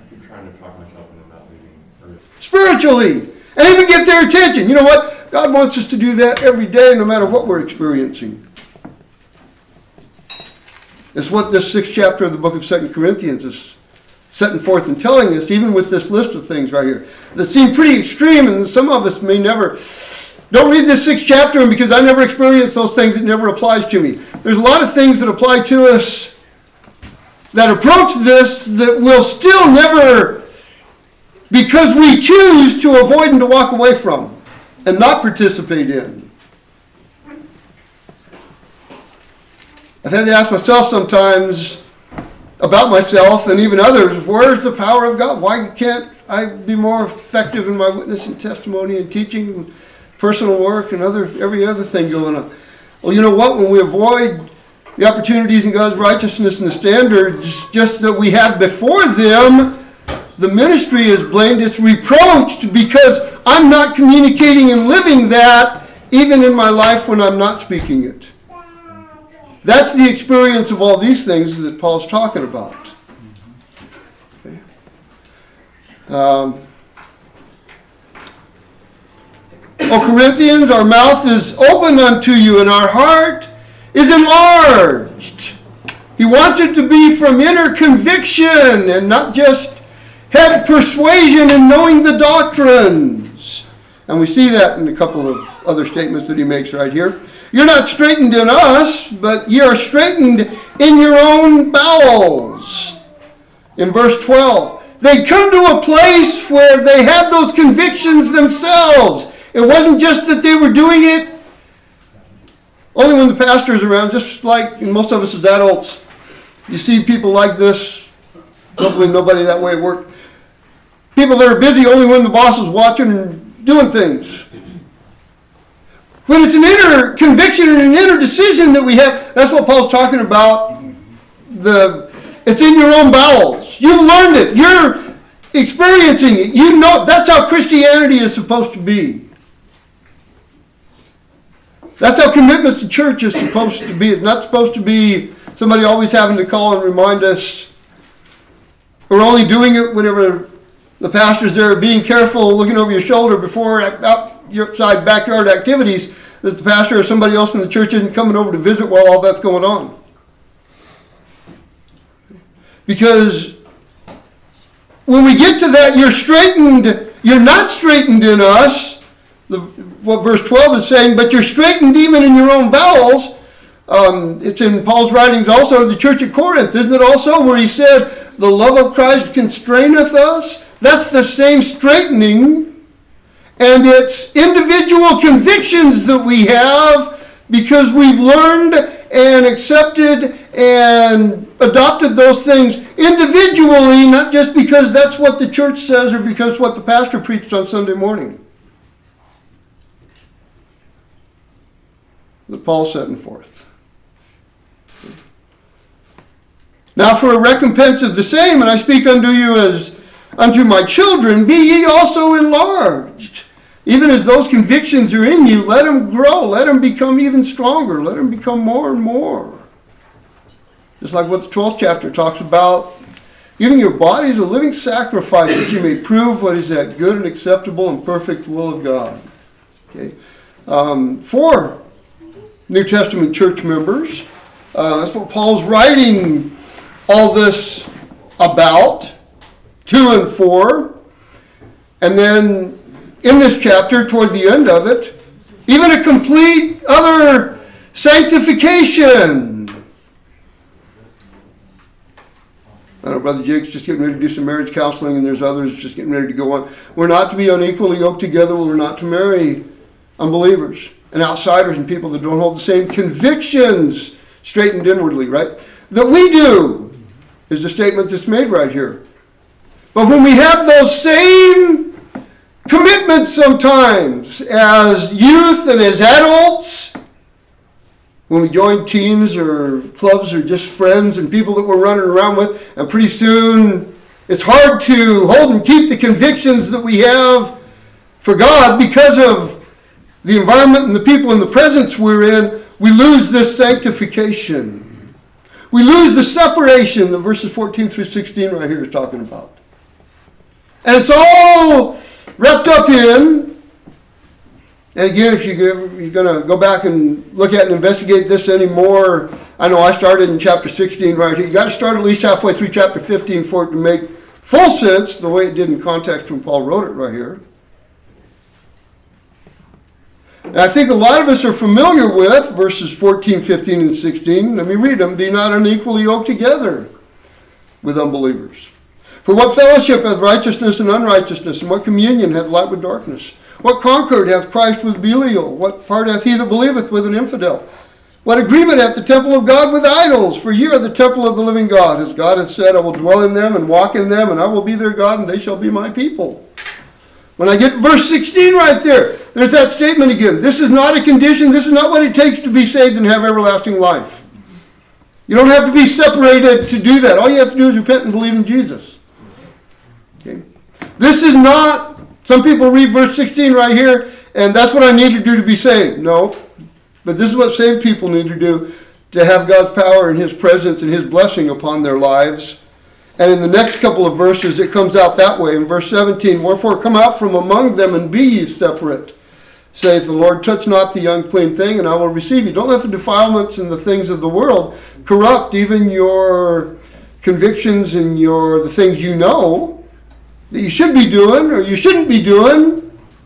I'm trying to talk myself into not leaving earth. Spiritually. And even get their attention. You know what? God wants us to do that every day, no matter what we're experiencing. It's what this 6th chapter of the book of 2 Corinthians is setting forth and telling us, even with this list of things right here, that seem pretty extreme, and some of us may never... Don't read this 6th chapter, and because I never experienced those things, it never applies to me. There's a lot of things that apply to us that approach this that will still never, because we choose to avoid and to walk away from and not participate in. I've had to ask myself sometimes about myself and even others, where's the power of God? Why can't I be more effective in my witness and testimony and teaching and personal work and every other thing going on? Well, you know what? When we avoid the opportunities in God's righteousness and the standards just that we had before them, the ministry is blamed. It's reproached because I'm not communicating and living that even in my life when I'm not speaking it. That's the experience of all these things that Paul's talking about. Okay. O Corinthians, our mouth is open unto you, and our heart is enlarged. He wants it to be from inner conviction and not just head persuasion and knowing the doctrines. And we see that in a couple of other statements that he makes right here. You're not straightened in us, but ye are straightened in your own bowels. In verse 12, they come to a place where they have those convictions themselves. It wasn't just that they were doing it only when the pastor is around, just like most of us as adults. You see people like this, hopefully nobody that way at work. People that are busy only when the boss is watching and doing things. When it's an inner conviction and an inner decision that we have, that's what Paul's talking about. It's in your own bowels. You've learned it. You're experiencing it. You know that's how Christianity is supposed to be. That's how commitment to church is supposed to be. It's not supposed to be somebody always having to call and remind us. We're only doing it whenever the pastor's there, being careful, looking over your shoulder before outside backyard activities, that the pastor or somebody else in the church isn't coming over to visit while all that's going on. Because when we get to that, you're not straightened in us, what verse 12 is saying, but you're straightened even in your own bowels. It's in Paul's writings also to the church at Corinth, isn't it also, where he said, the love of Christ constraineth us? That's the same straightening. And it's individual convictions that we have because we've learned and accepted and adopted those things individually, not just because that's what the church says or because what the pastor preached on Sunday morning. That Paul's setting forth. Now for a recompense of the same, and I speak unto you as unto my children, be ye also enlarged. Even as those convictions are in you, let them grow. Let them become even stronger. Let them become more and more. Just like what the 12th chapter talks about. Even your body is a living sacrifice that you may prove what is that good and acceptable and perfect will of God. Okay. For New Testament church members, that's what Paul's writing all this about. 2 and 4. And then in this chapter, toward the end of it, even a complete other sanctification. I know Brother Jake's just getting ready to do some marriage counseling, and there's others just getting ready to go on. We're not to be unequally yoked together. We're not to marry unbelievers and outsiders and people that don't hold the same convictions straightened inwardly, right? That we do is the statement that's made right here. But when we have those same commitments sometimes as youth and as adults, when we join teams or clubs or just friends and people that we're running around with, and pretty soon it's hard to hold and keep the convictions that we have for God because of the environment and the people and the presence we're in, we lose this sanctification. We lose the separation that verses 14 through 16 right here is talking about. And it's all wrapped up in, and again, if you're going to go back and look at and investigate this anymore, I know I started in chapter 16 right here. You got to start at least halfway through chapter 15 for it to make full sense the way it did in context when Paul wrote it right here. And I think a lot of us are familiar with verses 14, 15, and 16. Let me read them. Be not unequally yoked together with unbelievers. For what fellowship hath righteousness and unrighteousness? And what communion hath light with darkness? What concord hath Christ with Belial? What part hath he that believeth with an infidel? What agreement hath the temple of God with idols? For ye are the temple of the living God. As God hath said, I will dwell in them and walk in them, and I will be their God, and they shall be my people. When I get to verse 16 right there, there's that statement again. This is not a condition. This is not what it takes to be saved and have everlasting life. You don't have to be separated to do that. All you have to do is repent and believe in Jesus. Okay? This is not, some people read verse 16 right here, and that's what I need to do to be saved. No. But this is what saved people need to do, to have God's power and His presence and His blessing upon their lives. And in the next couple of verses, it comes out that way. In verse 17, wherefore come out from among them and be ye separate, saith the Lord, touch not the unclean thing, and I will receive you. Don't let the defilements and the things of the world corrupt even your convictions and the things you know that you should be doing or you shouldn't be doing.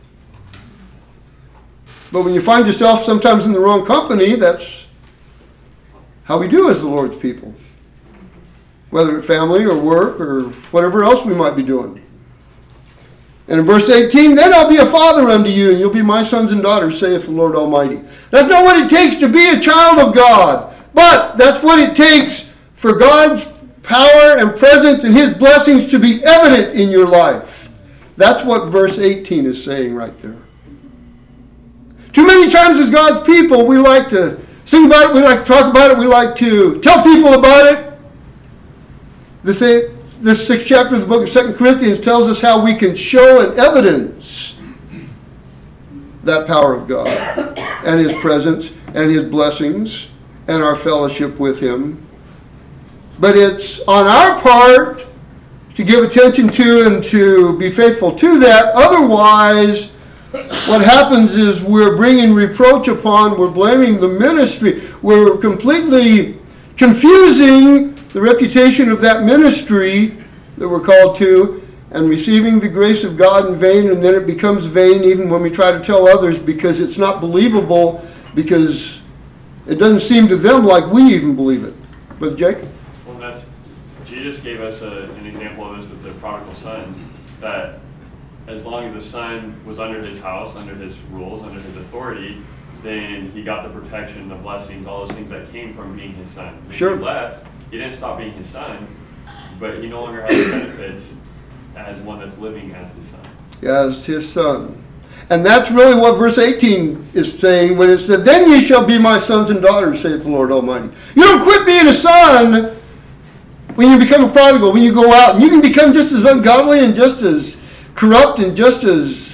But when you find yourself sometimes in the wrong company, that's how we do as the Lord's people. Whether it's family or work or whatever else we might be doing. And in verse 18, then I'll be a father unto you, and you'll be my sons and daughters, saith the Lord Almighty. That's not what it takes to be a child of God, but that's what it takes for God's power and presence and His blessings to be evident in your life. That's what verse 18 is saying right there. Too many times as God's people, we like to sing about it, we like to talk about it, we like to tell people about it. This 6th chapter of the book of 2 Corinthians tells us how we can show and evidence that power of God and His presence and His blessings and our fellowship with Him. But it's on our part to give attention to and to be faithful to that. Otherwise, what happens is we're bringing reproach upon, we're blaming the ministry, we're completely confusing the reputation of that ministry that we're called to, and receiving the grace of God in vain, and then it becomes vain even when we try to tell others because it's not believable, because it doesn't seem to them like we even believe it. Brother Jake? Well, Jesus gave us an example of this with the prodigal son, that as long as the son was under his house, under his rules, under his authority, then he got the protection, the blessings, all those things that came from being his son. When Sure. he left, he didn't stop being his son, but he no longer has the benefits as one that's living as his son. As his son. And that's really what verse 18 is saying when it said, then ye shall be my sons and daughters, saith the Lord Almighty. You don't quit being a son when you become a prodigal, when you go out. And you can become just as ungodly and just as corrupt and just as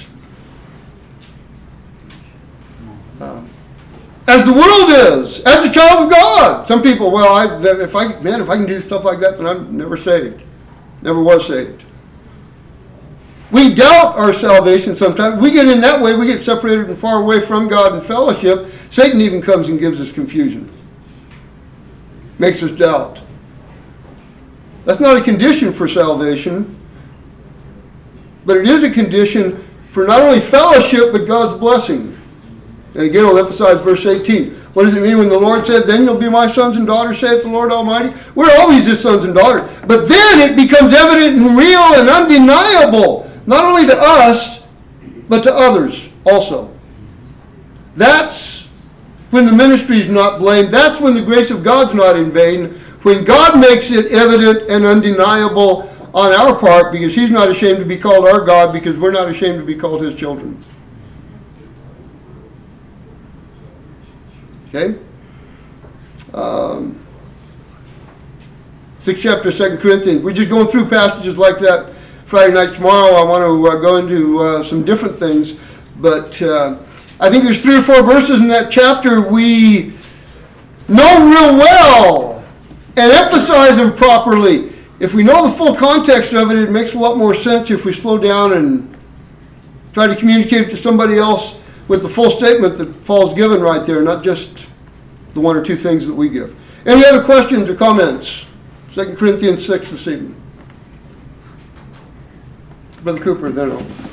the world is, as a child of God. Some people, if I can do stuff like that, then I'm never saved. Never was saved. We doubt our salvation sometimes. We get in that way, we get separated and far away from God and fellowship. Satan even comes and gives us confusion. Makes us doubt. That's not a condition for salvation, but it is a condition for not only fellowship, but God's blessing. And again, I'll emphasize verse 18. What does it mean when the Lord said, then you'll be my sons and daughters, saith the Lord Almighty? We're always His sons and daughters. But then it becomes evident and real and undeniable, not only to us, but to others also. That's when the ministry is not blamed. That's when the grace of God's not in vain. When God makes it evident and undeniable on our part, because He's not ashamed to be called our God, because we're not ashamed to be called His children. Okay? 6th chapter, 2 Corinthians. We're just going through passages like that Friday night. Tomorrow I want to go into some different things. But I think there's 3 or 4 verses in that chapter we know real well and emphasize them properly. if we know the full context of it, it makes a lot more sense if we slow down and try to communicate it to somebody else with the full statement that Paul's given right there, not just the one or two things that we give. Any other questions or comments? 2 Corinthians 6 this evening. Brother Cooper, then I'll...